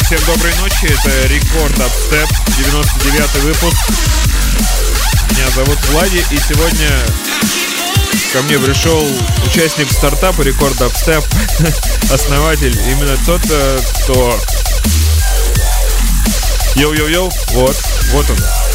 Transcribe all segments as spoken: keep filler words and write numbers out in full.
Всем доброй ночи, это Рекорд Дабстеп, девяносто девятый выпуск. Меня зовут Влади, и сегодня ко мне пришел участник стартапа Рекорд Дабстеп, основатель, именно тот, кто... Йоу-йоу-йоу, вот, вот он.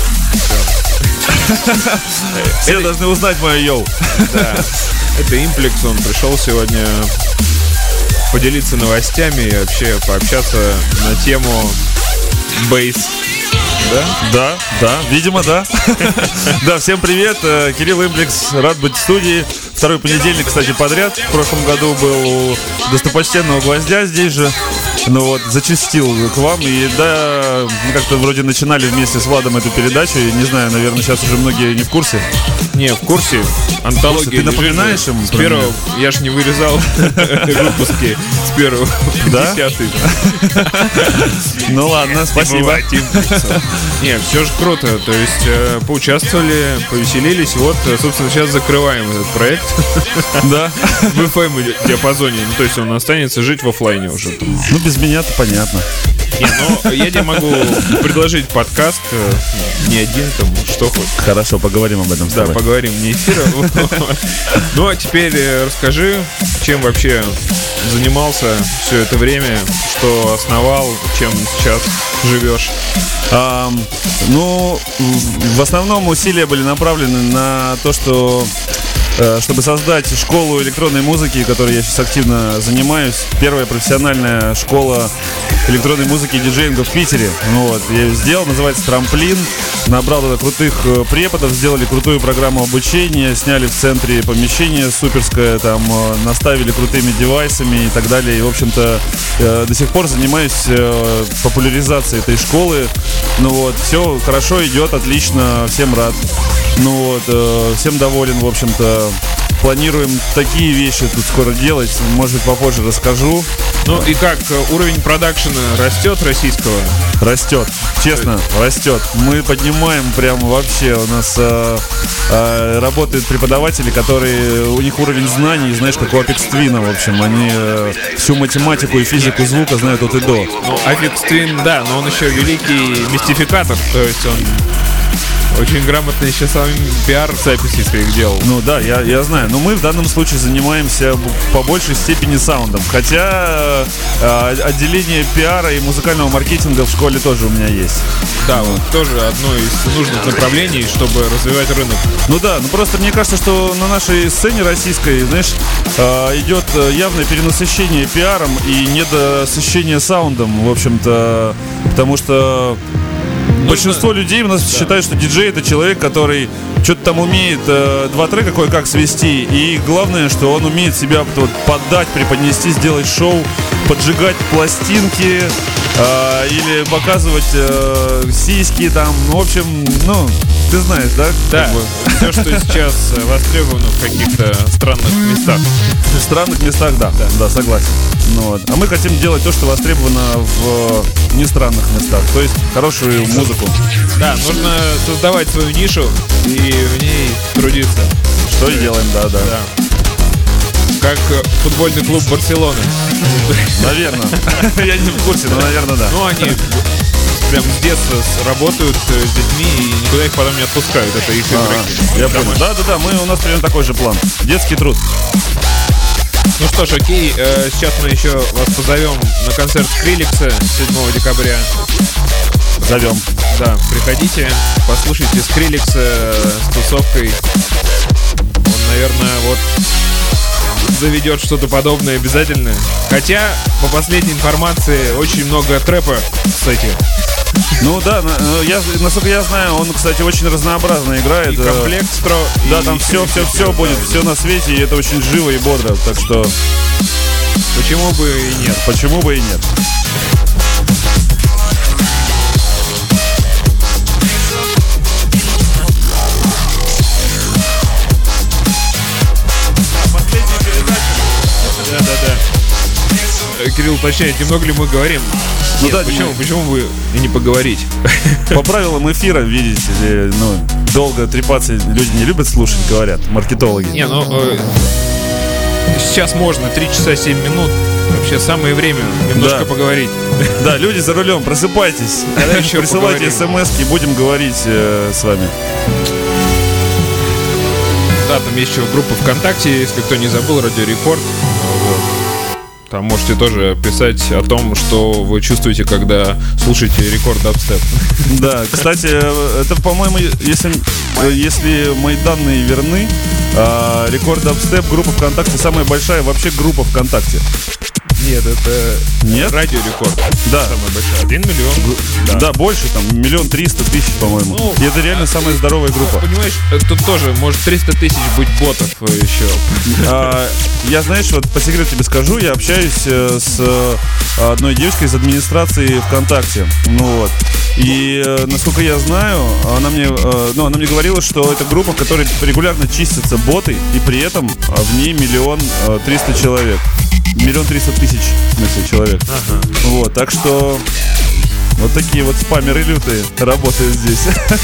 Все должны узнать мое йоу. Да, это Имплекс, он пришел сегодня поделиться новостями и вообще пообщаться на тему бейс. Да? Да, да, видимо, да. Да, всем привет, Кирилл Имплекс, рад быть в студии. Второй понедельник, кстати, подряд. В прошлом году был у достопочтенного Гвоздя здесь же. Ну вот, зачастил к вам. И да, мы как-то вроде начинали вместе с Владом эту передачу. И не знаю, наверное, сейчас уже многие не в курсе. Не, в курсе. Антология. Ты напоминаешь им? С первого, я ж не вырезал выпуски с первого по десятый. Ну ладно, спасибо. Не, все же круто. То есть поучаствовали, повеселились. Вот, собственно, сейчас закрываем этот проект. Да. В эф эм диапазоне. Ну, то есть он останется жить в офлайне уже. Ну, без меня-то понятно. Не, ну, я тебе могу предложить подкаст. Не один, там, что хоть. Хорошо, поговорим об этом с тобой. Да, поговорим вне эфира. Ну, а теперь расскажи, чем вообще занимался все это время, что основал, чем сейчас живешь. А, ну, в основном усилия были направлены на то, что чтобы создать школу электронной музыки, которой я сейчас активно занимаюсь. Первая профессиональная школа электронной музыки и диджеинга в Питере. Ну вот, я ее сделал, называется «Трамплин». Набрал туда крутых преподов, сделали крутую программу обучения, сняли в центре помещение суперское, там наставили крутыми девайсами и так далее. И, в общем-то, до сих пор занимаюсь популяризацией этой школы. Ну вот, все хорошо идет, отлично, всем рад. Ну вот, всем доволен, в общем-то. Планируем такие вещи тут скоро делать, может быть, попозже расскажу. Ну и как, уровень продакшена растет российского? Растет, честно, растет. Мы поднимаем прям вообще, у нас э, э, работают преподаватели, которые, у них уровень знаний, знаешь, как у Apex Twin, в общем, они э, всю математику и физику звука знают от и до. Ну, Apex Twin, да, но он еще великий мистификатор, то есть он... Очень грамотно еще сам пиар записи своих делал. Ну да, я, я знаю. Но мы в данном случае занимаемся по большей степени саундом. Хотя э, отделение пиара и музыкального маркетинга в школе тоже у меня есть. Да, вот тоже одно из нужных направлений, чтобы развивать рынок. Ну да, ну просто мне кажется, что на нашей сцене российской, знаешь, э, идет явное перенасыщение пиаром и недосыщение саундом, в общем-то, потому что большинство людей у нас да. считают, что диджей — это человек, который что-то там умеет э, два трека кое-как свести. И главное, что он умеет себя вот, поддать, преподнести, сделать шоу, поджигать пластинки э, или показывать э, сиськи там. В общем, ну, ты знаешь, да? Да, все, что сейчас востребовано в каких-то странных местах. В странных местах, да, да, да, согласен. Ну, вот. А мы хотим делать то, что востребовано в нестранных местах, то есть хорошую музыку. Да, нужно создавать свою нишу и в ней трудиться. Что и делаем, да, да. да. Как футбольный клуб Барселоны. Наверное. Я не в курсе, но, наверное, да. Ну, они прям с детства работают с детьми и никуда их потом не отпускают. Это их игры. Я понял. Да-да-да, мы, у нас примерно такой же план. Детский труд. Ну что ж, окей, сейчас мы еще вас позовем на концерт Скриллекса седьмого декабря. Зовем. Да, приходите, послушайте Скриллекса с тусовкой. Он, наверное, вот заведет что-то подобное обязательно. Хотя, по последней информации, очень много трэпа, кстати. Ну да, я, насколько я знаю, он, кстати, очень разнообразно играет. И комплект стро... Да, там все, все, все будет, все на свете, и это очень живо и бодро. Так что... Почему бы и нет? Почему бы и нет? Да-да-да. Кирилл уточняет, немного ли мы говорим? Ну Нет, да, почему, не... почему бы и не поговорить? По правилам эфира, видите ли, ну, долго трепаться люди не любят слушать, говорят, маркетологи. Не, ну, э, сейчас можно три часа семь минут Вообще самое время немножко Да. поговорить. Да, люди за рулем, просыпайтесь. Когда еще Присылайте поговорим? смс-ки, будем говорить э, с вами. Да, там есть еще группа ВКонтакте, если кто не забыл, Радио Рекорд. Вот. Там можете тоже писать о том, что вы чувствуете, когда слушаете Рекорд Дабстеп. Да, кстати, это, по-моему, если, если мои данные верны, э, Рекорд Дабстеп, группа ВКонтакте, самая большая вообще группа ВКонтакте. Нет, это Нет? Радио Рекорд. Да. Самая большая. Один миллион. Да. Да, больше, там, миллион триста тысяч, по-моему. Ну, И это реально самая здоровая группа. Понимаешь, тут тоже может триста тысяч быть ботов еще. А, я, знаешь, вот по секрету тебе скажу, я общаюсь э, с э, одной девочкой из администрации ВКонтакте. Ну вот. И э, насколько я знаю, она мне, э, ну, она мне говорила, что это группа, в которой регулярно чистятся боты, и при этом э, в ней миллион триста человек. Миллион триста тысяч, в смысле, человек. Ага. Вот, так что вот такие вот спамеры лютые работают здесь.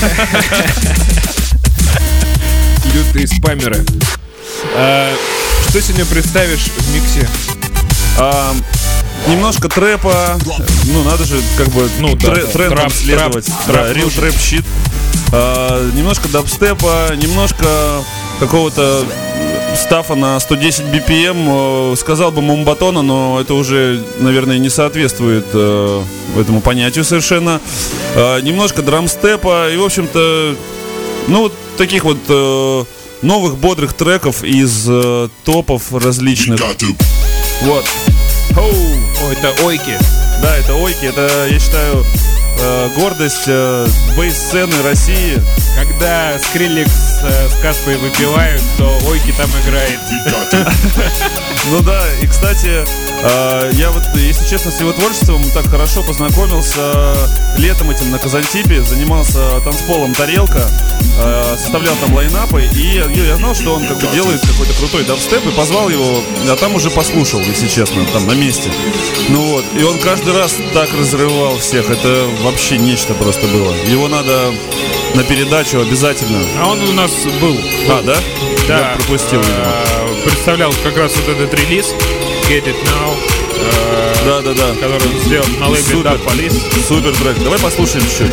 Лютые спамеры. А, что сегодня представишь в миксе? А, немножко трэпа, ну надо же как бы Ну, да, трэ- да. трендом Трап, следовать. трап, Да, трап real нужен. трэп щит. А, немножко дабстепа, немножко какого-то стафа на сто десять би пи эм. Сказал бы Мумбатона, но это уже, наверное, не соответствует э, этому понятию совершенно. А, немножко драмстепа и, в общем-то, ну вот таких вот э, новых бодрых треков из э, топов различных. Вот. Оу, о, это Ойки. Да, это Ойки, это, я считаю, э, гордость э, бейс-сцены России. Когда Скриллекс э, с Каспой выпивают, то Ойки там играет. Ну да, и, кстати, э, я вот, если честно, с его творчеством так хорошо познакомился летом этим на Казантипе, занимался танцполом «Тарелка», э, составлял там лайнапы, и я, я знал, что он как бы делает какой-то крутой дабстеп, и позвал его, а там уже послушал, если честно, там на месте. Ну вот, и он каждый раз так разрывал всех, это вообще нечто просто было. Его надо на передачу обязательно. А он у нас был. А, да? Да. Я пропустил, видимо. э, Представлял как раз вот этот релиз Get It Now, э, Да, да, да. который он сделал на лейбле Супер. Dub Police. Супер трек. Давай послушаем чуть-чуть.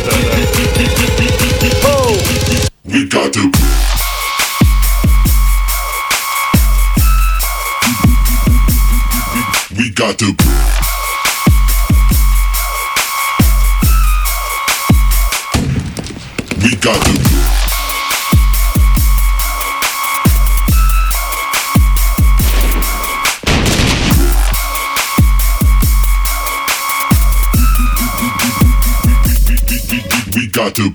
We got to. We got to. We got to. We got to.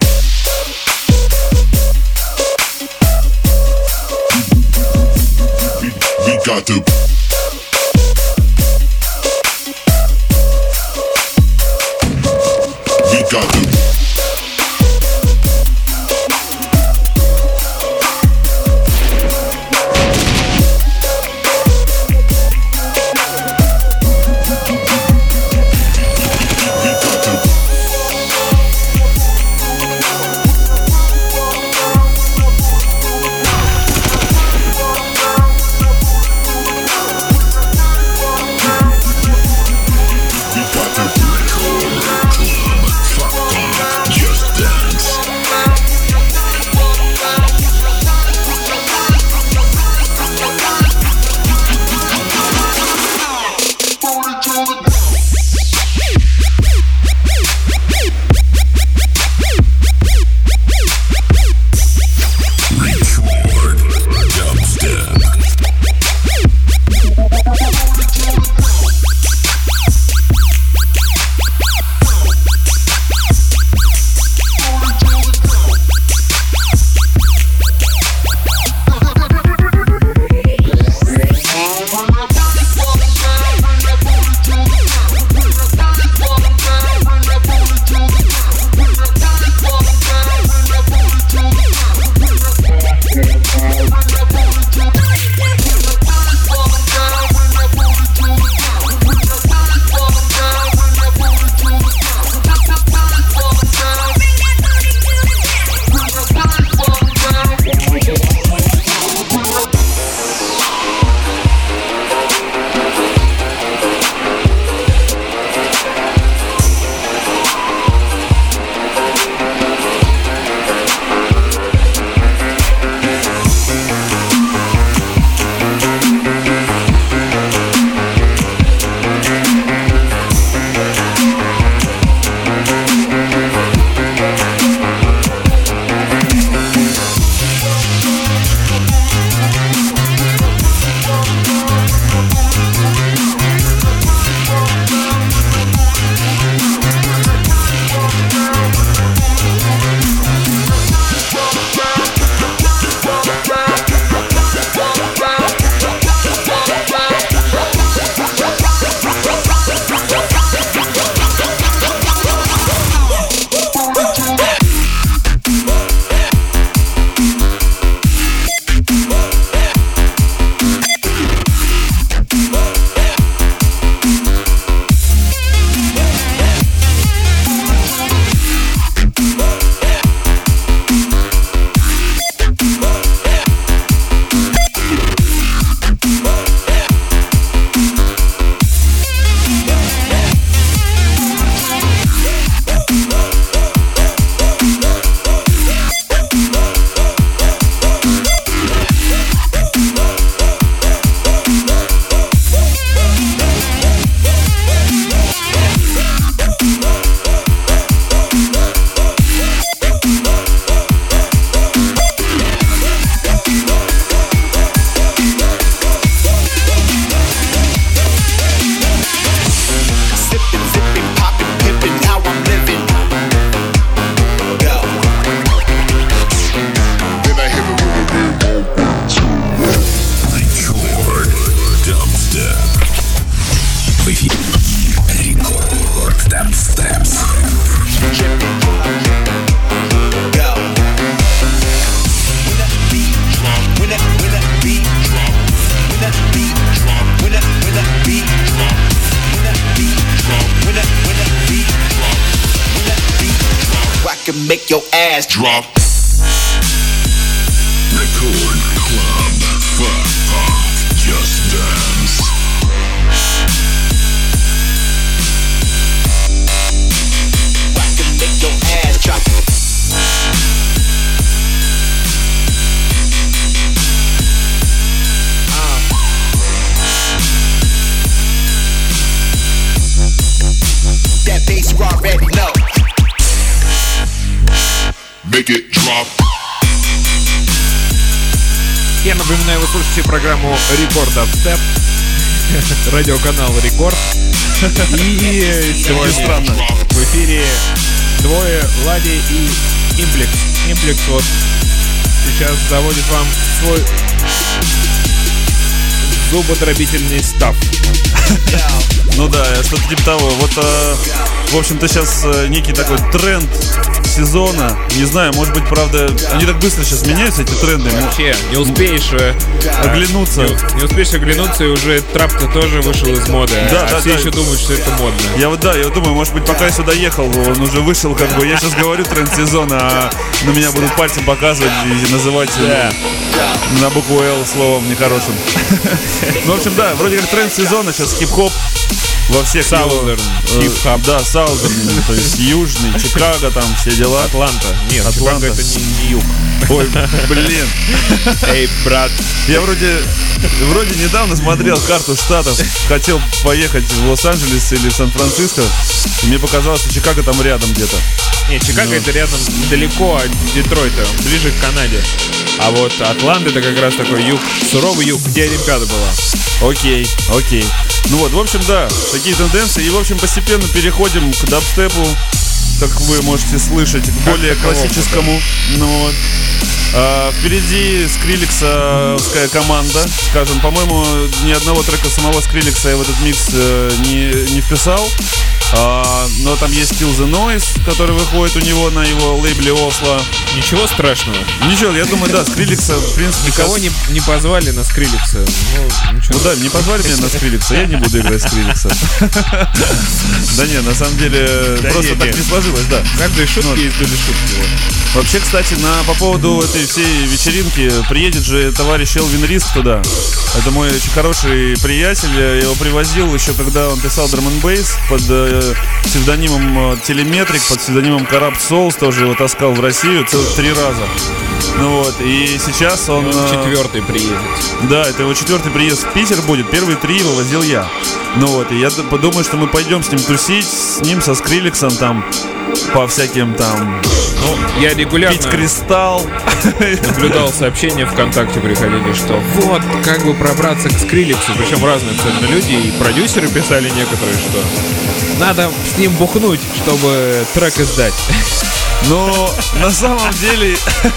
We got to. We got to. We got to. We got to. drop. Record club, fuck off, just dance. I can make your ass drop. That bass you already know. Make it drop. Я напоминаю, вы слушаете программу Рекорд Дабстеп, радиоканал Рекорд. И сегодня в эфире двое, Лади и Имплекс. Имплекс вот сейчас заводит вам свой зуботробительный став. Ну да, что-то типа того. Вот, э, в общем-то, сейчас э, некий такой тренд сезона. Не знаю, может быть, правда, они так быстро сейчас меняются, эти тренды. Вообще, не успеешь э, оглянуться. Не, не успеешь оглянуться, и уже трап-то тоже вышел из моды. Да, а да, все да. еще думают, что это модно. Я вот, да, я вот думаю, может быть, пока я сюда ехал, он уже вышел, как бы, я сейчас говорю тренд сезона, а на меня будут пальцем показывать и называть э, на букву «Л» словом нехорошим. Ну, в общем, да, вроде как тренд сезона, сейчас хип-хоп во всех Southern его, э, хип-хоп. Да, Southern, то есть южный, Чикаго, там все дела. Атланта. Нет, Атланта. Чикаго это не, не юг. Ой, блин. Эй, брат. Я вроде, вроде недавно смотрел карту штатов, хотел поехать в Лос-Анджелес или в Сан-Франциско, и мне показалось, что Чикаго там рядом где-то. Нет, Чикаго Ну. это рядом, недалеко от Детройта, ближе к Канаде. А вот Атланта это как раз такой юг, суровый юг, где Олимпиада была. Окей, окей. Ну вот, в общем, да, такие тенденции. И, в общем, постепенно переходим к дабстепу, как вы можете слышать, к более таковому, классическому. Ну вот. А, впереди скрилексовская команда. Скажем, по-моему, ни одного трека самого Скриллекса я в этот микс э, не, не вписал. А, но там есть Kill the Noise, который выходит у него на его лейбле Осло. Ничего страшного. Ничего, я думаю, да, Скриллекса, в принципе, Никого не, не позвали на Скриллекса. Ну, ничего. Ну да, не позвали меня на Скриллекса, я не буду играть Скриллекса. Да не, на самом деле, Да просто не, так не. не сложилось, да. В каждой шутке Ну, есть доля шутки. Вот. Вообще, кстати, на, по поводу этой всей вечеринки приедет же товарищ Элвин Риск туда. Это мой очень хороший приятель. Я его привозил еще, когда он писал Drum and Bass под э, псевдонимом Телеметрик, под псевдонимом Corrupt Souls. Тоже его таскал в Россию целых три раза. Ну вот, и сейчас он... Он э, четвертый приедет. Да, это его четвертый приезд в Питер будет. Первые три вывозил я. Ну вот, и я д- подумаю, что мы пойдем с ним тусить, с ним, со Скриллексом там, по всяким там, Ну, я регулярно пить кристалл. наблюдал сообщения ВКонтакте, приходили, что вот, как бы пробраться к Скриллексу. Причем разные абсолютно люди, и продюсеры писали некоторые, что надо с ним бухнуть, чтобы трек издать. Но на самом деле,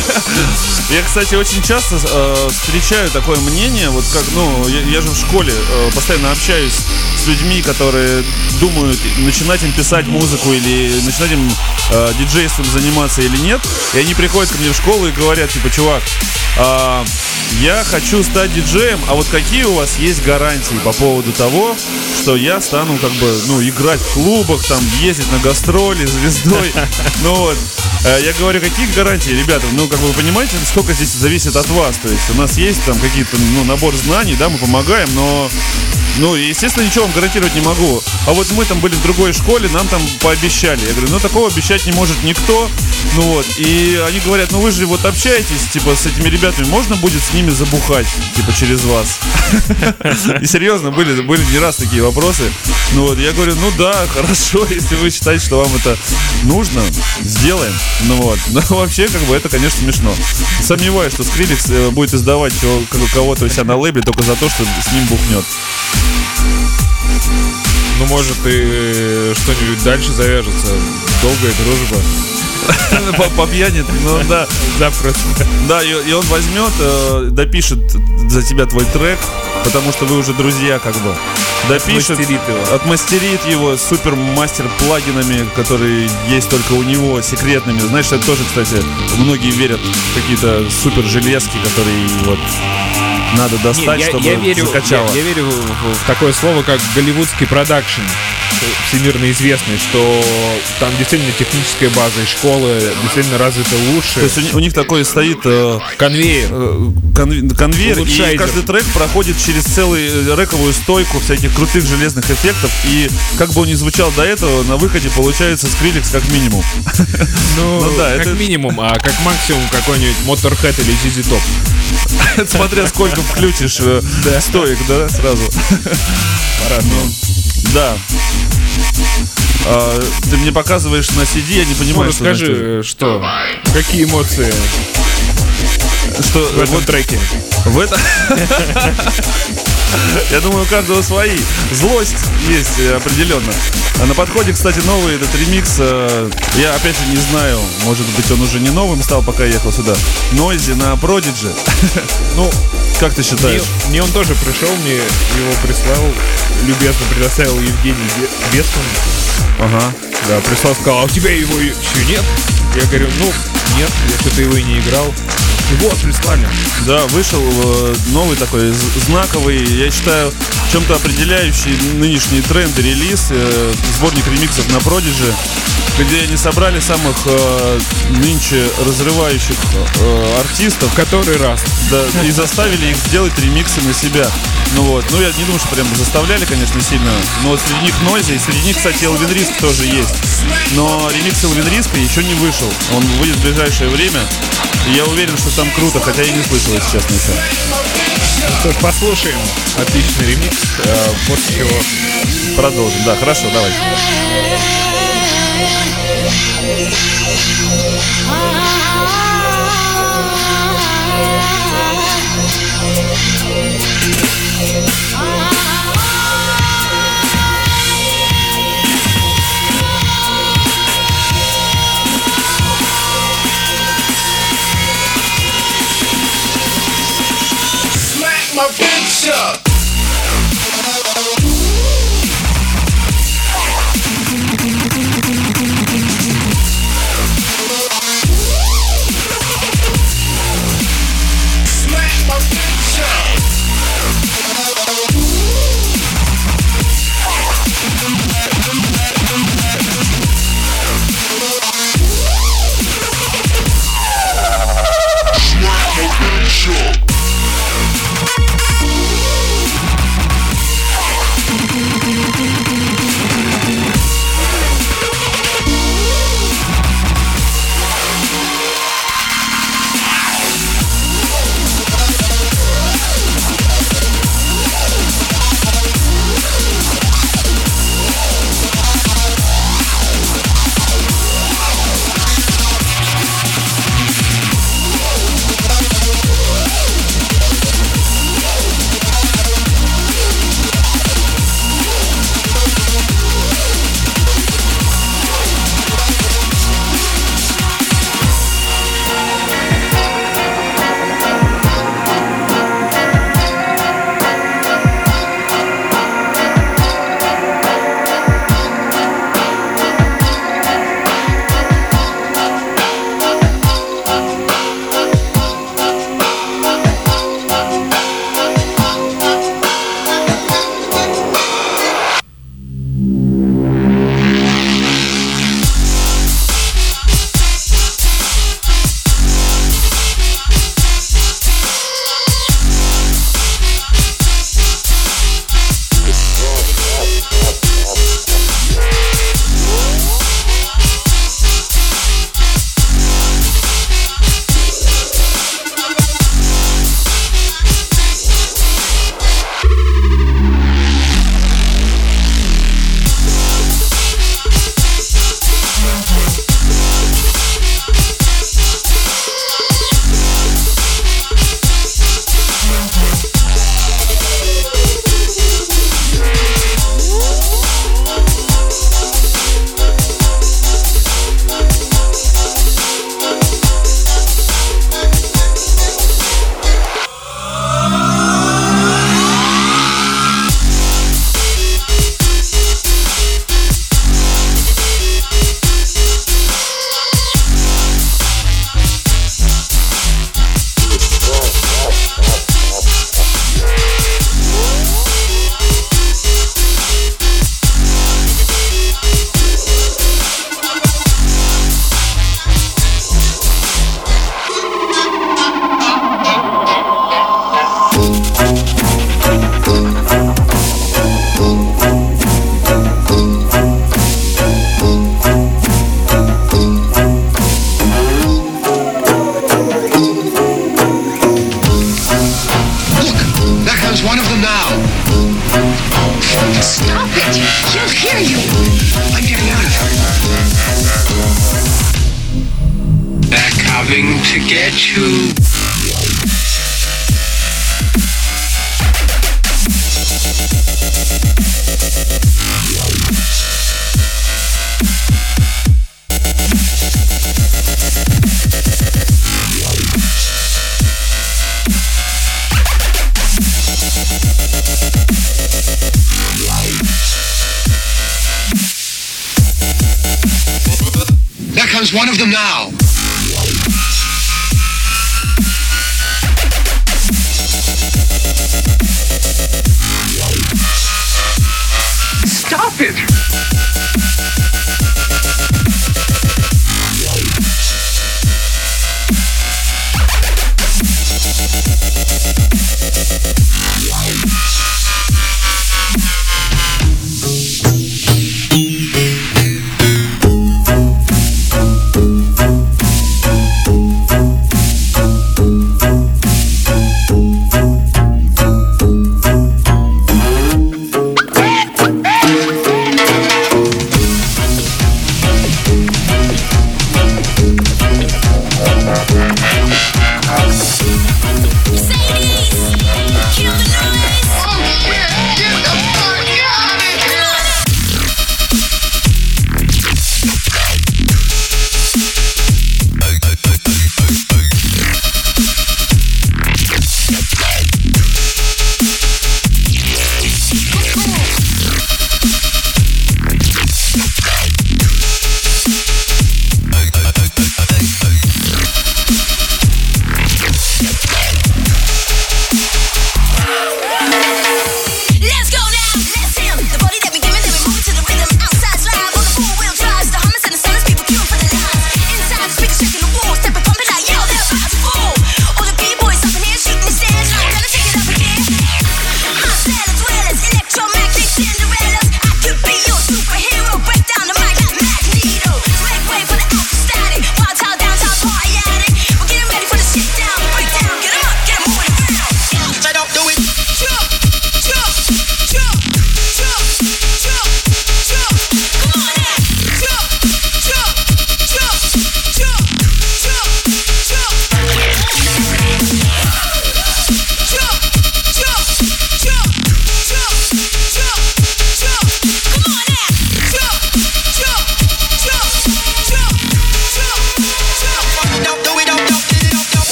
я, кстати, очень часто э, встречаю такое мнение, вот как, ну, я, я же в школе э, постоянно общаюсь с людьми, которые думают, начинать им писать музыку или начинать им э, диджейством заниматься или нет. И они приходят ко мне в школу и говорят, типа, чувак, э, я хочу стать диджеем, а вот какие у вас есть гарантии по поводу того, что я стану, как бы, ну, играть в клубах, там, ездить на гастроли звездой. Ну вот. Я говорю, какие гарантии, ребята? Ну, как бы вы понимаете, сколько здесь зависит от вас. То есть у нас есть там какие-то, ну, набор знаний, да, мы помогаем, но, ну, естественно, ничего вам гарантировать не могу. А вот мы там были в другой школе, нам там пообещали. Я говорю, ну, такого обещать не может никто. Ну вот, и они говорят, ну, вы же вот общаетесь, типа, с этими ребятами, можно будет с ними забухать, типа, через вас? И серьезно, были, были не раз такие вопросы. Ну вот, я говорю, ну да, хорошо, если вы считаете, что вам это нужно, сделаем. Ну вот, но вообще, как бы, это, конечно, смешно. Сомневаюсь, что Скриллекс э, будет издавать чего- как- кого-то у себя на лейбле только за то, что с ним бухнет. Ну, может, и что-нибудь дальше завяжется. Долгая дружба. По, по пьяни, ну да. Запросто. Да, и, и он возьмет, э, допишет за тебя твой трек, потому что вы уже друзья, как бы. Допишет, Отмастерит его. отмастерит его супер мастер плагинами, которые есть только у него, секретными. Знаешь, это тоже, кстати, многие верят в какие-то супер железки, которые вот надо достать, Не, я, чтобы я верю, закачало. Я, я верю в, в такое слово, как голливудский продакшн. всемирно известный, что там действительно техническая база и школы действительно развиты лучше. То есть у, ни- у них такой стоит э, Конвейер. э, конве- конвейер, и Улучшайзер. каждый трек проходит через целую рековую стойку всяких крутых железных эффектов, и как бы он ни звучал до этого, на выходе получается скриллекс как минимум. Ну, Ну да, как это- минимум, а как максимум какой-нибудь Motorhead или зет зет Top. Смотря сколько включишь э, стоек, да, сразу. По-разному. Да. А, ты мне показываешь на си ди, я не Ну, понимаю, что значит. расскажи, что, какие эмоции Что в этом вот треке? в это. Я думаю, у каждого свои. Злость есть э, определенно. А на подходе, кстати, новый этот ремикс. э, Я опять же не знаю, может быть, он уже не новым стал, пока я ехал сюда. Нойзи на Prodigy. Ну, Как ты мне, считаешь? мне он тоже пришел, мне его прислал, любезно предоставил Евгений Бе- Бесман. Ага. Да, прислал, сказал, а у тебя его еще нет? Я говорю, ну, нет, я что-то его и не играл. И вот, прислали. Да, вышел э, новый такой з- знаковый, я считаю, в чем-то определяющий нынешний тренд и релиз, э, сборник ремиксов на Prodigy, где они собрали самых э, нынче разрывающих э, артистов, Который раз. да, и заставили их сделать ремиксы на себя. Ну вот, ну я не думаю, что прям заставляли, конечно, сильно, но вот среди них Нойзи, и среди них, кстати, Элвин Риск тоже есть. Но ремикс Элвин Риска еще не вышел, он выйдет в ближайшее время, и я уверен, что там круто, хотя я не слышал, если честно, еще. Ну что ж, послушаем отличный ремикс, а после чего Продолжим, да, хорошо, давай. Smack my bitch up. Smack my bitch up. Smack my bitch up. starving to get you. There comes one of them now. Stop it!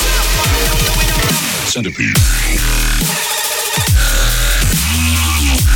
Centipede.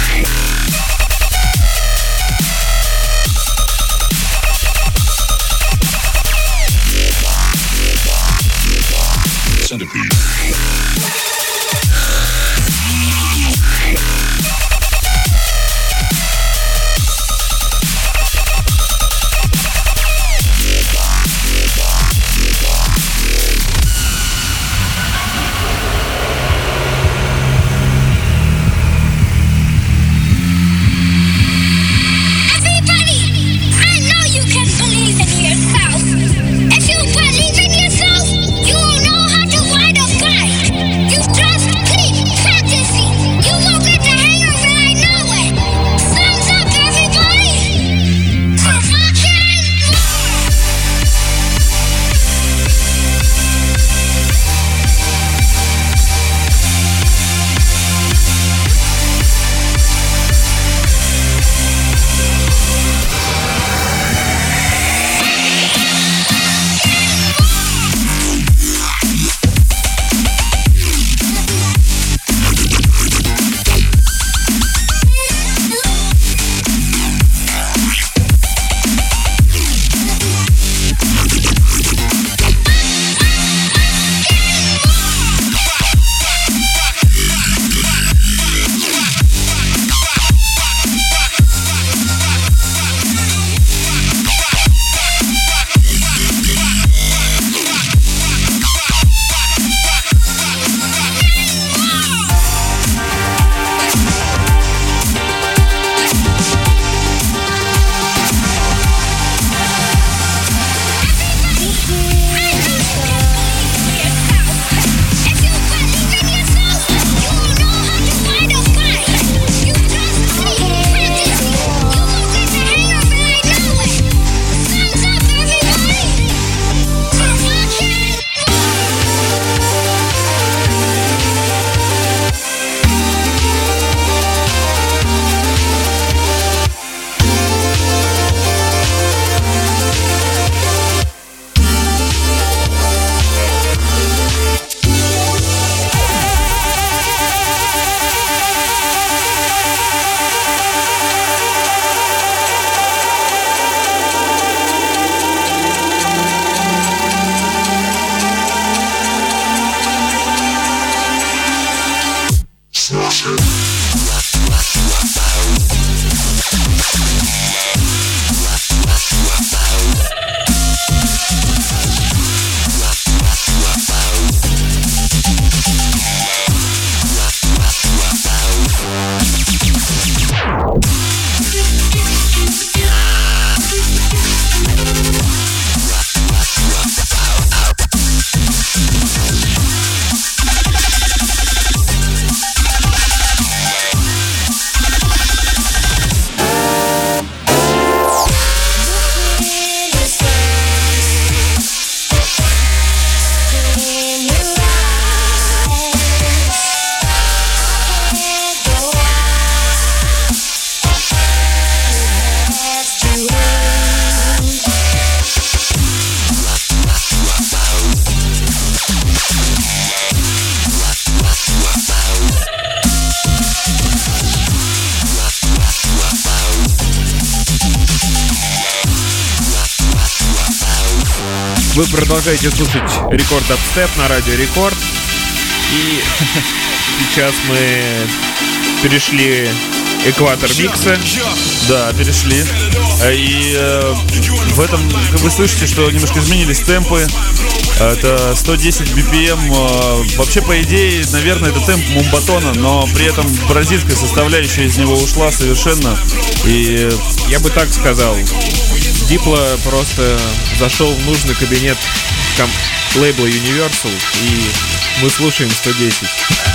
Вы продолжаете слушать Рекорд Дабстеп на радио Рекорд. И сейчас мы перешли экватор микса. Да, перешли. И э, в этом вы слышите, что немножко изменились темпы. Это сто десять би пи эм. Вообще, по идее, наверное, это темп мумбатона, но при этом бразильская составляющая из него ушла совершенно. И я бы так сказал, Дипло просто зашел в нужный кабинет ком- лейбла Universal, и мы слушаем сто десять.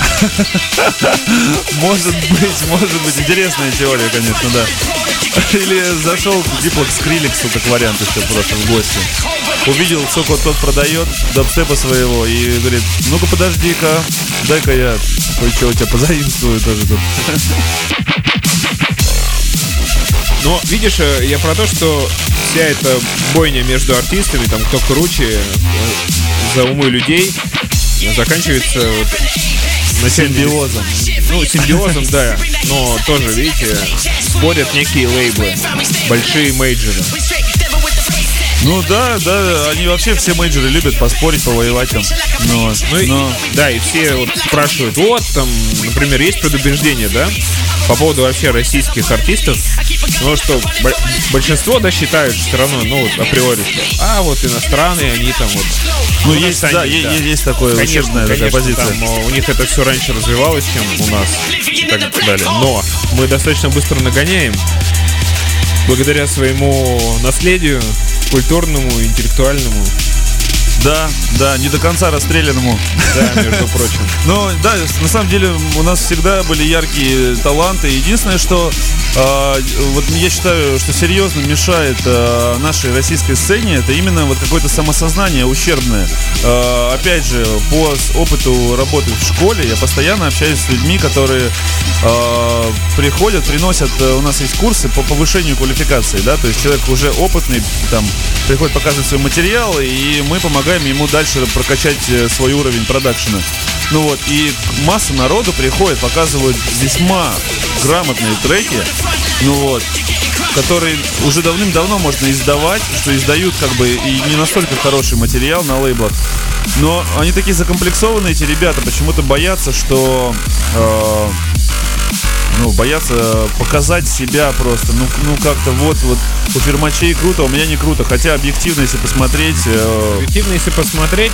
Может быть, может быть, интересная теория, конечно, да. Или зашел Дипло к Скрилексу, как вариант еще просто в гости. Увидел, сколько тот продает дабстепа своего, и говорит: ну-ка подожди-ка, дай-ка я кое-что у тебя позаимствую тоже тут. Но, видишь, я про то, что вся эта бойня между артистами, там, кто круче, за умы людей, заканчивается вот на симбиозом. Ну, симбиозом, да, но тоже, видите, спорят некие лейблы, большие мейджоры. Ну да, да, они вообще все мейджоры любят поспорить, повоевать там. Но, ну, но... И, да, и все вот спрашивают, вот там, например, есть предубеждение, да, по поводу вообще российских артистов, ну что большинство, да, считают все равно, ну вот априори, что, а вот иностранные, они там вот. Ну, ну есть, да, да, есть, есть такое, конечно, ущербная конечно, такая позиция. Там, у них это все раньше развивалось, чем у нас, и так далее. Но мы достаточно быстро нагоняем, благодаря своему наследию культурному, интеллектуальному. Да, да, не до конца расстрелянному. Да, между прочим. Но да, на самом деле у нас всегда были яркие таланты. Единственное, что э, вот я считаю, что серьезно мешает э, нашей российской сцене, это именно вот какое-то самосознание ущербное. Э, опять же, по опыту работы в школе я постоянно общаюсь с людьми, которые э, приходят, приносят, э, у нас есть курсы по повышению квалификации, да, то есть человек уже опытный, там, приходит показывать свой материал, и мы помогаем ему дальше прокачать свой уровень продакшена. Ну вот, и масса народу приходит, показывают весьма грамотные треки, ну вот, которые уже давным-давно можно издавать, что издают как бы и не настолько хороший материал на лейблах. Но они такие закомплексованные, эти ребята, почему-то боятся, что... Э, ну, боятся показать себя просто. Ну, ну как-то вот, вот у фирмачей круто, у меня не круто. Хотя объективно, если посмотреть... Э... Объективно, если посмотреть,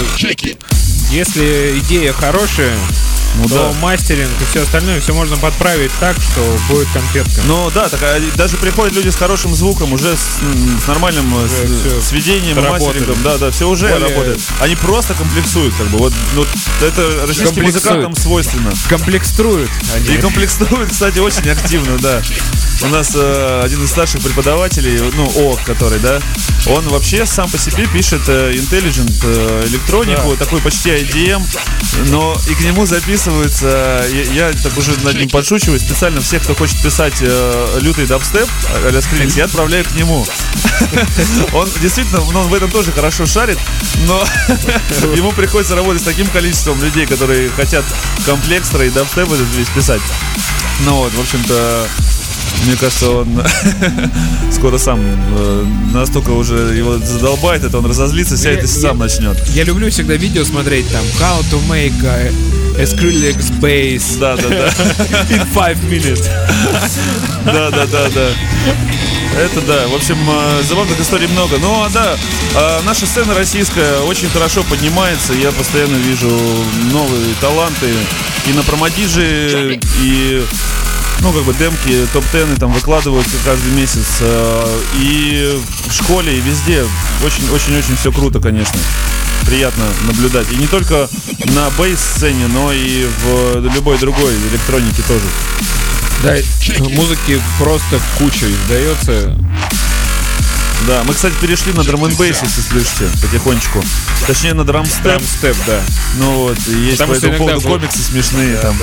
если идея хорошая, ну, то да. Мастеринг и все остальное, все можно подправить так, что будет конфетка. Ну да, так, а даже приходят люди с хорошим звуком, уже с, с нормальным с, сведением, мастерингом, да, да, все уже более... работает. Они просто комплексуют, как бы. Вот, вот это российским музыкантам свойственно. Комплексуют. Они. И комплексуют, кстати, очень активно, да. У нас э, один из старших преподавателей, ну, О, который, да, он вообще сам по себе пишет э, intelligent э, электронику, да. Такой почти ай ди эм, но и к нему записываются, я, я так уже над ним подшучиваю, специально всех, кто хочет писать э, лютый дабстеп, а-ля Скриллекс, я отправляю к нему. Он действительно, он в этом тоже хорошо шарит, но ему приходится работать с таким количеством людей, которые хотят комплекстера и дабстеп этот весь писать. Ну вот, в общем-то, мне кажется, он скоро сам э, настолько уже его задолбает, это он разозлится, сядет и сам начнет. Я люблю всегда видео смотреть там How to make a, a Skrillex bass. Да, да, да. In five minutes. Да, да, да, да. Это да, в общем, забавных историй много. Ну, а да, наша сцена российская очень хорошо поднимается. Я постоянно вижу новые таланты и на промодиджи, и, ну, как бы демки, топ-тены там выкладываются каждый месяц. И в школе, и везде. Очень-очень-очень все круто, конечно. Приятно наблюдать. И не только на бейс-сцене, но и в любой другой электронике тоже. Да, музыки просто куча издается. Да, мы, кстати, перешли на драм-н-бейс, если слышите, потихонечку. Точнее, на драмстеп. Драмстеп, да. Ну вот, и есть по этому поводу комиксы смешные там.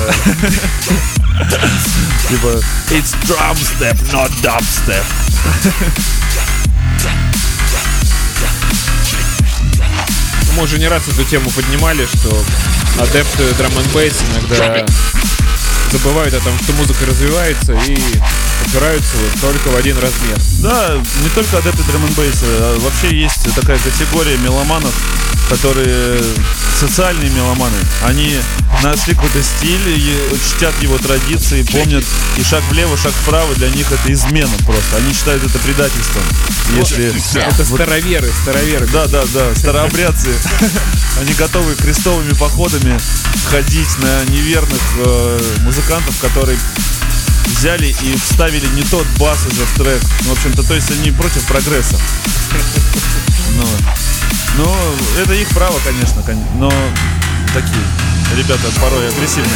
Типа, it's drumstep, not dubstep. Мы уже не раз эту тему поднимали, что адепты драм-н-бейс иногда забывают о том, что музыка развивается, и упираются вот только в один размер. Да, не только адепты драм н бейса, а вообще есть такая категория меломанов, которые социальные меломаны. Они нашли какой-то стиль, и чтят его традиции, помнят, и шаг влево, шаг вправо для них это измена просто. Они считают это предательством. Если Это староверы, староверы. Да, да, да, старообрядцы. Они готовы крестовыми походами ходить на неверных э, музыкантов, которые взяли и вставили не тот бас уже в трек. Ну, в общем-то, то есть они против прогресса. Ну, ну, это их право, конечно, кон- но такие ребята порой агрессивные.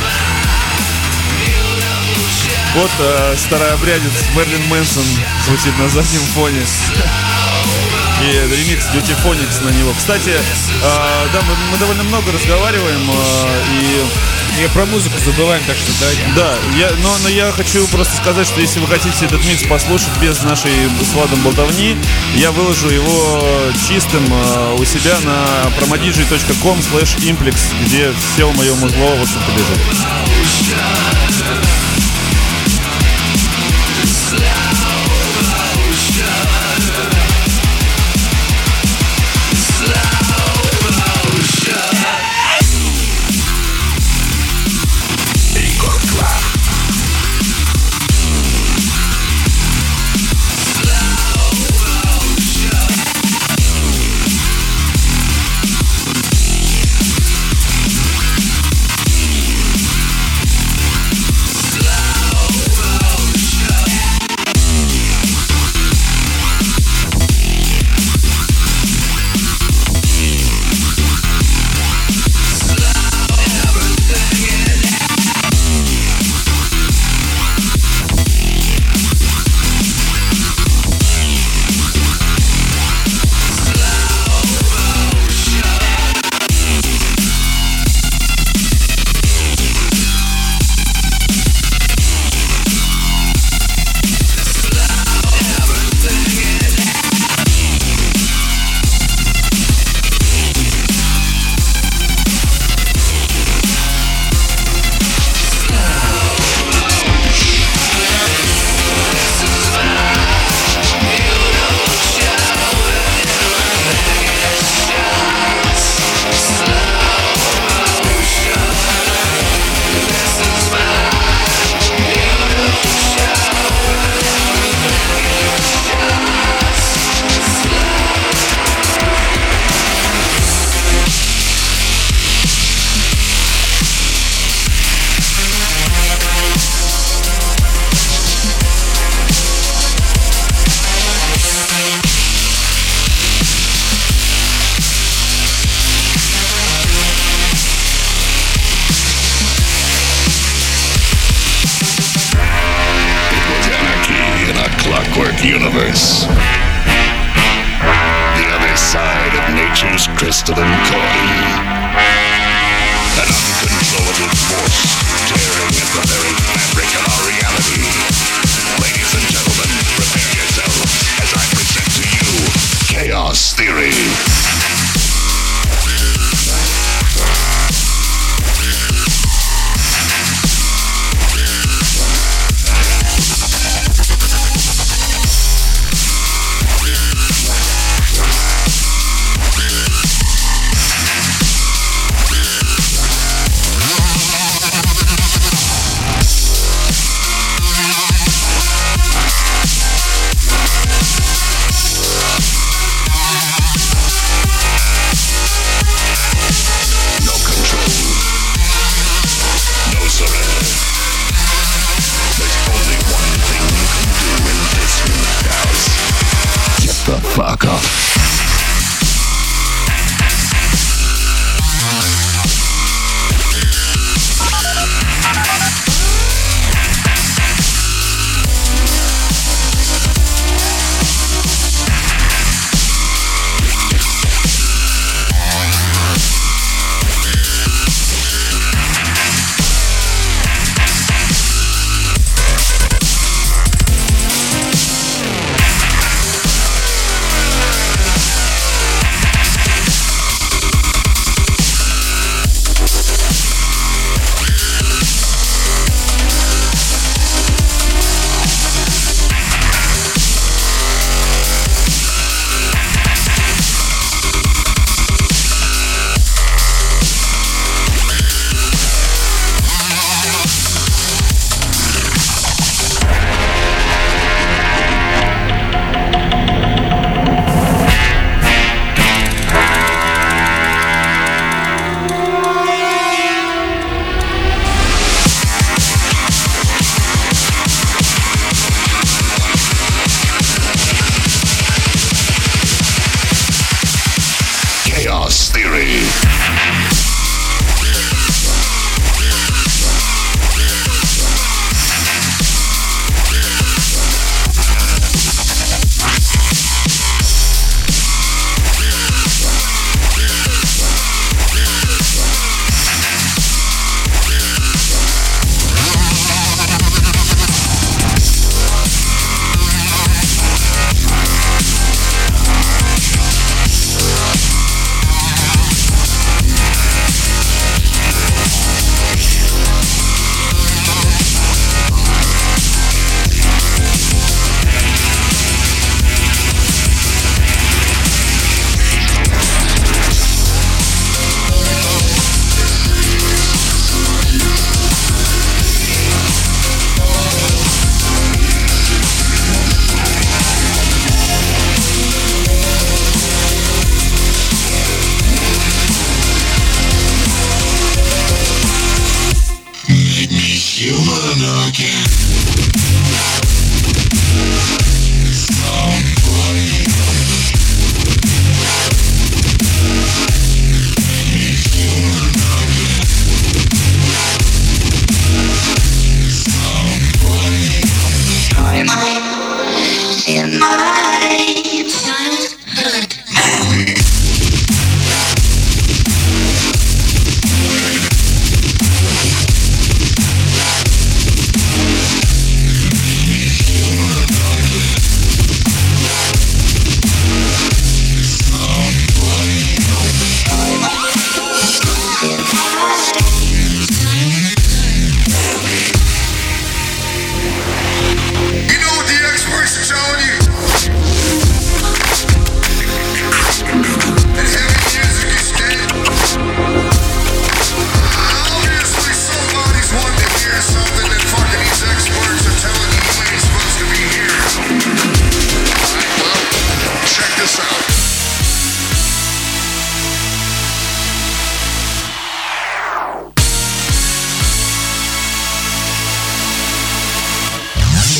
Вот э, старообрядец Мерлин Мэнсон звучит на заднем фоне. И ремикс Duty Phonics на него. Кстати, э, да, мы, мы довольно много разговариваем, э, и И про музыку забываем, так что давайте. да, я, но, но я хочу просто сказать, что если вы хотите этот микс послушать без нашей с Владом болтовни, я выложу его чистым э, у себя на promodj точка com слэш implex, где все мое музло, в общем-то, лежит. Universe. The other side of nature's crystalline coin. An uncontrollable force tearing at the very fabric of our reality. Ladies and gentlemen, prepare yourselves as I present to you Chaos Theory.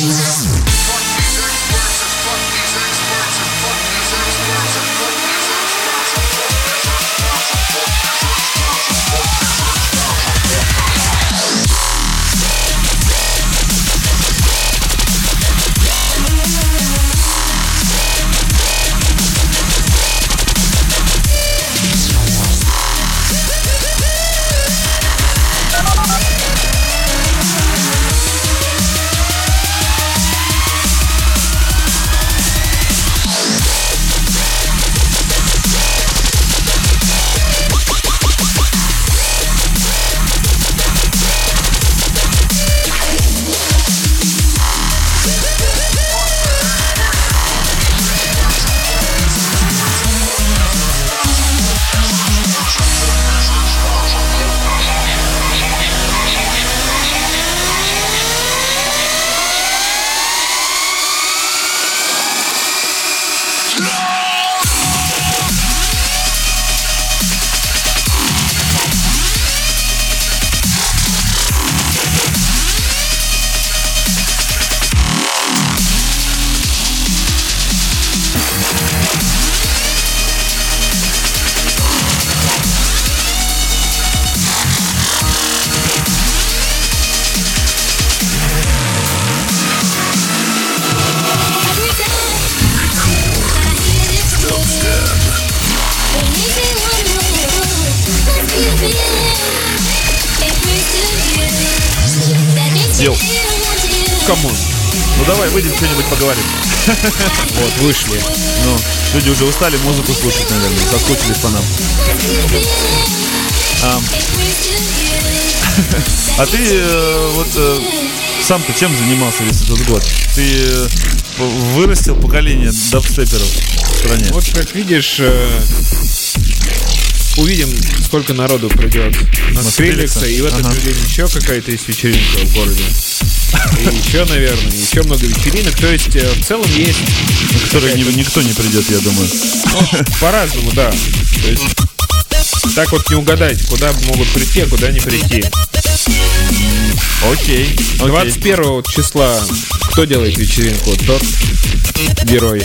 Йоу. Камон. Ну давай, выйдем, что-нибудь поговорим. Вот, вышли. Ну, люди уже устали музыку слушать, наверное, соскучились по нам. А, а ты э, вот э, сам-то чем занимался весь этот год? Ты э, вырастил поколение дабстеперов в стране? Вот как видишь, э, увидим, сколько народу придет на Скриллекса, и в этот ага. же день еще какая-то есть вечеринка в городе. И еще, наверное, еще много вечеринок. То есть, э, в целом есть... На которые ни, никто не придет, я думаю. Ну, по-разному, да. То есть, так вот не угадать, куда могут прийти, а куда не прийти. Окей. двадцать первого числа кто делает вечеринку? Тот герой.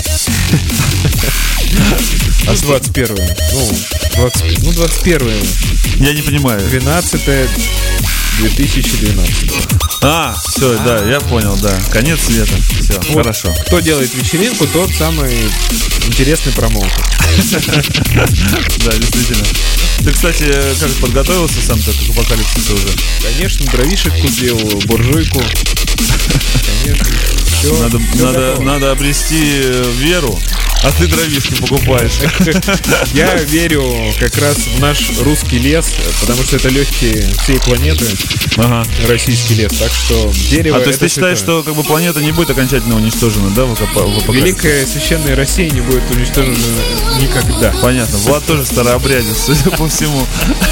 А двадцать первого? Ну, двадцать, ну, двадцать первое. Я не понимаю. двенадцатое две тысячи двенадцатого. А, все, да, я понял, да. Конец света. Все, Вот хорошо. кто делает вечеринку, тот самый интересный промоутер. Да, действительно. Ты, кстати, как подготовился сам-то к апокалипсису уже? Конечно, дровишек купил, буржуйку. Конечно, все, Надо, все надо, готово. надо обрести веру, а ты дровишки покупаешь. Я верю как раз в наш русский лес, потому что это легкие всей планеты, Ага. российский лес. Так что дерево. А то есть это ты считаешь, святое. что как бы планета не будет окончательно уничтожена, да, в апо- в апокалипсисе? Великая священная Россия не будет уничтожена никогда. Понятно. Влад тоже старообрядец, судя по всему.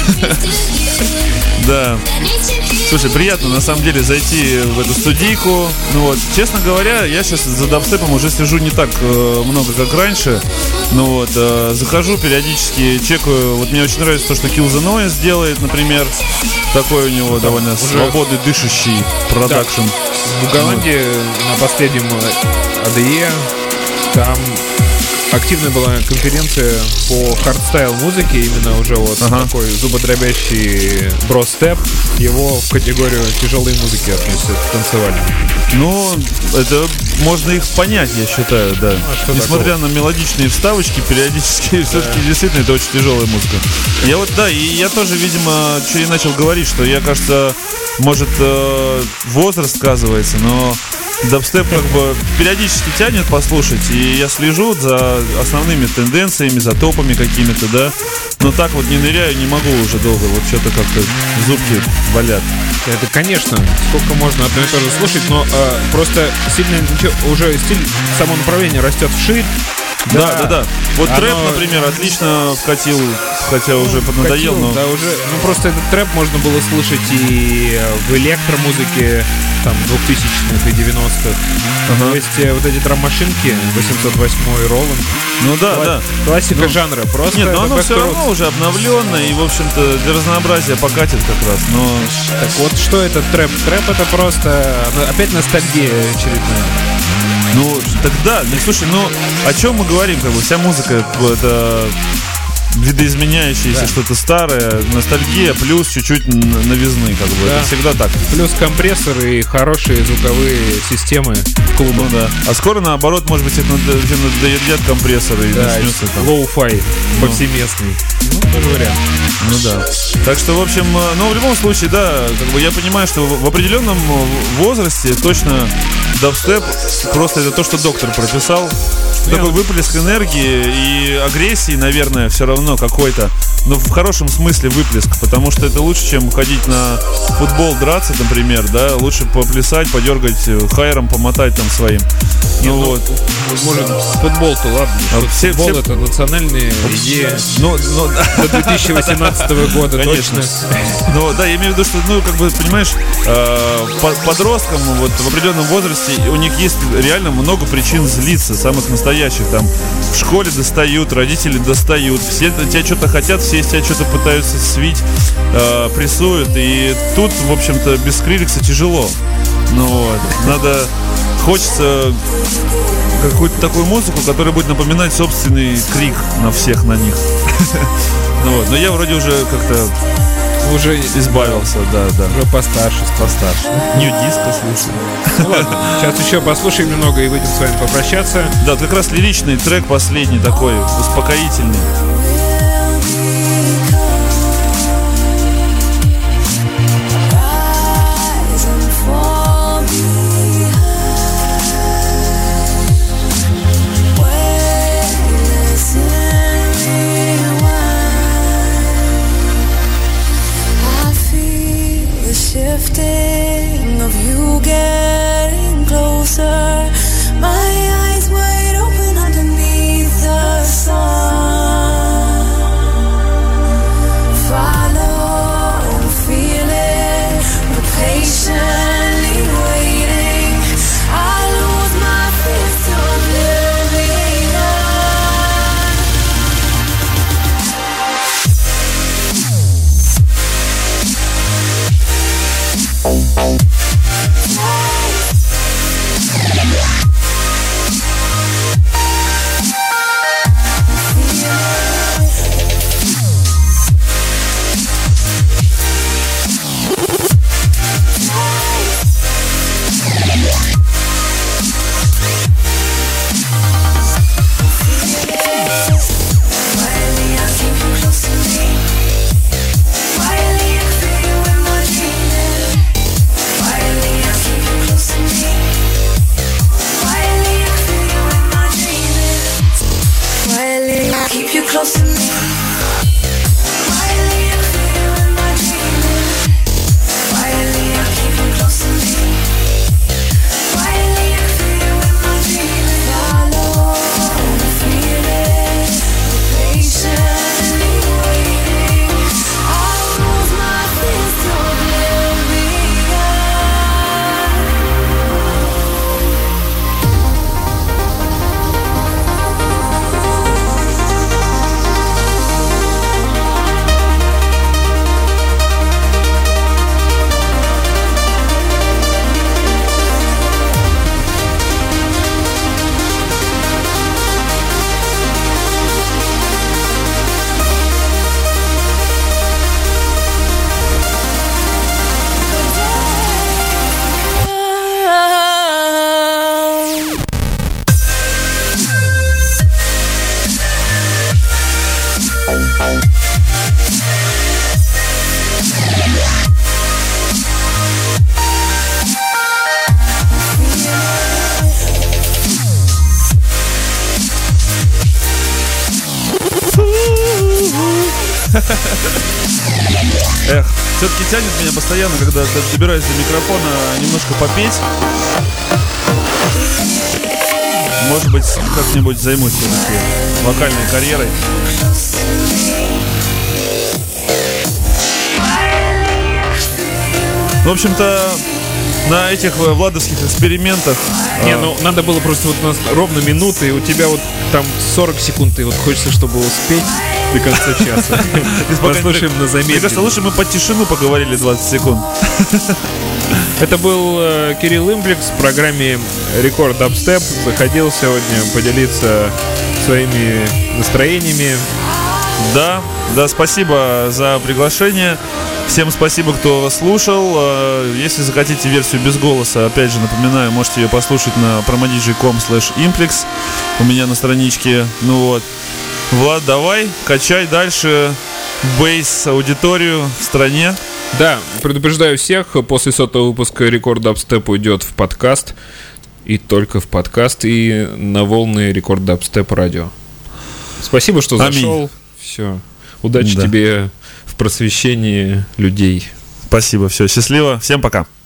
Да. Слушай, приятно на самом деле зайти в эту студийку. Ну вот, честно говоря, я сейчас за дабстепом уже слежу не так э, много, как раньше. Ну вот, э, захожу периодически, чекаю. Вот мне очень нравится то, что Kill the Noise делает, например. Такой у него довольно уже... свободный, дышащий продакшн. В Голландии на последнем АДЕ там активная была конференция по хардстайл музыке, именно уже вот Ага. такой зуботребящий бростеп. Его в категорию тяжелой музыки относят, танцевальной. Ну, это можно их понять, я считаю, да. а что Несмотря на мелодичные вставочки, периодически все-таки действительно это очень тяжелая музыка. Я вот, да, и я тоже, видимо, что и начал говорить, что я, кажется, может, э, возраст сказывается, но дабстеп как бы периодически тянет послушать, и я слежу за основными тенденциями, за топами какими-то, да. Но так вот не ныряю, не могу уже долго, вот что-то как-то зубки болят. Это, конечно, сколько можно одно и то же слушать, но э, просто сильно ничего- уже стиль, само направление растет вширь, Да, да, да. Вот Оно- трэп, например, отлично вкатил, хотя уже поднадоел, Вкатил, но... да, уже, ну просто этот трэп можно было слышать и в электромузыке там двухтысячных и девяностых. Ага. То есть э, вот эти драм-машинки, восемьсот восьмой Роланд. Ну да, Кла- да. Классика жанра. Просто Нет, но это оно все back-to-roots. равно уже обновлено и, в общем-то, для разнообразия покатит как раз. Но Так вот, что это трэп? Трэп это просто ну, опять ностальгия очередная. Ну, тогда, ну, слушай, ну, о чем мы говорим, как бы, вся музыка, это видоизменяющееся, Да. что-то старое, ностальгия, плюс чуть-чуть н- новизны, как бы, Да. это всегда так. Плюс компрессоры и хорошие звуковые системы в клубах. Ну да. А скоро, наоборот, может быть, их надо- всем надоедят компрессоры и Да, начнется там. лоу-фай повсеместный. Ну, тоже вариант. Ну да. Так что, в общем, э, ну, в любом случае, да, как бы я понимаю, что в в определенном э, возрасте точно дабстеп просто это то, что доктор прописал. Такой выплеск энергии и агрессии, наверное, все равно какой-то. Но в хорошем смысле выплеск, потому что это лучше, чем ходить на футбол, драться, например, да, лучше поплясать, подергать э, хайром, помотать там своим. Ну вот. Может, футбол-то ладно. А что все- футбол все- это национальная идея. Ну, ну, До две тысячи восемнадцатого года Конечно. точно. Ну да, я имею в виду, что, ну, как бы, понимаешь, э, по- подросткам вот в определенном возрасте у них есть реально много причин злиться, самых настоящих. Там в школе достают, родители достают, все тебя что-то хотят, все из тебя что-то пытаются свить, э, прессуют. И тут, в общем-то, без скриликса тяжело. Ну вот, надо, хочется какую-то такую музыку, которая будет напоминать собственный крик на всех на них. Ну вот, но я вроде уже как-то Уже избавился, да, да. Уже постарше, постарше. Нью-диско слушаю. Ну ладно, сейчас еще послушаем немного и выйдем с вами попрощаться. Да, как раз лиричный трек последний такой, успокоительный. Shifting of you getting closer, my eyes wide open underneath the sun. Follow and feel it, but patiently waiting. I lose my fears to oblivion. Quietly, I keep you close to me. Quietly, I feel you in my dreaming. Quietly, I keep you close to me. Quietly, I feel you in my dreaming. Quietly, I keep you close to me. Quietly, I feel you in my dreaming. Quietly, I keep you close to me. Quietly, I feel you in my dreaming. Follow and feel it, patiently waiting. I'll lose my fears to oblivion. Эх, все-таки тянет меня постоянно, когда д- добираюсь до микрофона, немножко попеть. Может быть, быть, как-нибудь займусь все-таки вокальной карьерой. В общем-то, на этих владовских экспериментах... Не, а, ну надо было просто вот у нас ровно минута, и у тебя вот там сорок секунд, и вот хочется, чтобы успеть до конца часа. Послушаем на Мне кажется, замедленном. лучше мы под тишину поговорили двадцать секунд. Это был э, Кирилл Имплекс в программе Рекорд Дабстеп. Заходил сегодня поделиться своими настроениями. Да, да, спасибо за приглашение. Всем спасибо, кто слушал. Э, Если захотите версию без голоса, опять же напоминаю, можете ее послушать на promodj точка com слэш implex у меня на страничке. Ну вот, Влад, давай, качай дальше бейс аудиторию в стране. Да, предупреждаю всех, после сотого выпуска Рекорд Дабстеп уйдет в подкаст. И только в подкаст, и на волны Рекорд Дабстеп радио. Спасибо, что Аминь. зашел. Все. Удачи Да. тебе в просвещении людей. Спасибо, все, счастливо, всем пока.